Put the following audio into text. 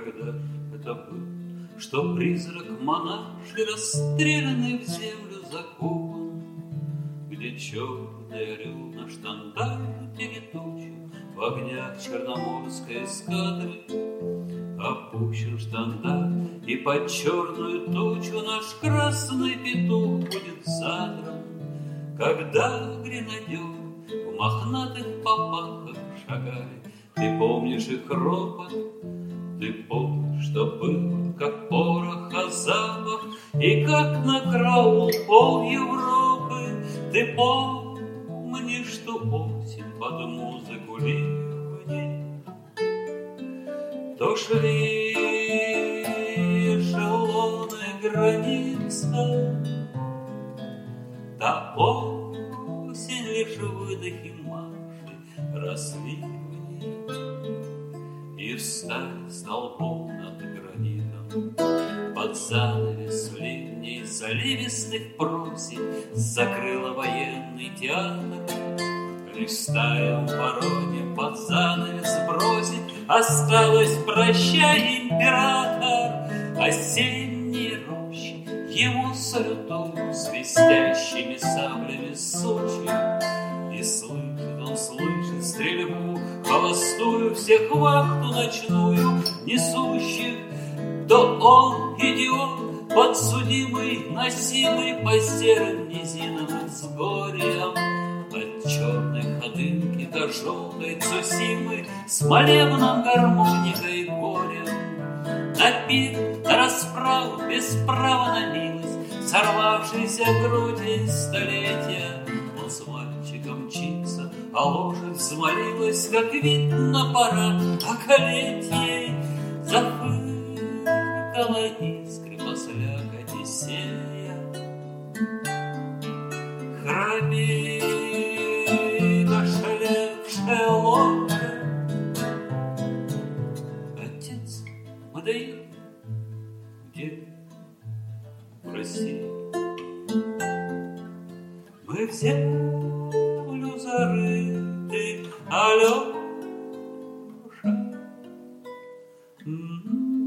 когда это было, что призрак монашки, расстрелянный в землю, закопан, где черный орел на штандарте летучий в огнях черноморской эскадры опущен штандарт, и под черную тучу наш красный петух будет задран, когда гренадер в мохнатых попахах шагает. Ты помнишь их ропот, ты помнишь, что было, как пороха запах, и как на караул пол Европы. Ты помнишь, что осень под музыку ливней то шли эшелоны граница, та осень лишь выдохи Маши росли в ней, и встали столбом над гранитом под занавес ливней заливистых просек закрыла военный театр. Лишь стая в вороне под занавес бросить осталось, прощай, император. Осенние рощи ему салютуют свистящими саблями Сочи. И слышит он, слышит стрельбу холостую всех вахту ночную несущих. То он, идиот, подсудимый, носимый по серым низинам с горем, от черной ходынки до желтой Цусимы с молебном, гармоникой, горем. На пир, на расправу, без права на милость, сорвавшейся груди столетия, он с мальчиком мчится, а лошадь взмолилась, как видно, пора околеть ей. Зафыркала искры посляк Одиссея, храпит ошалевшая лодка. Отец, мы доедем, где в России? Мы в землю зарыты, Алеша.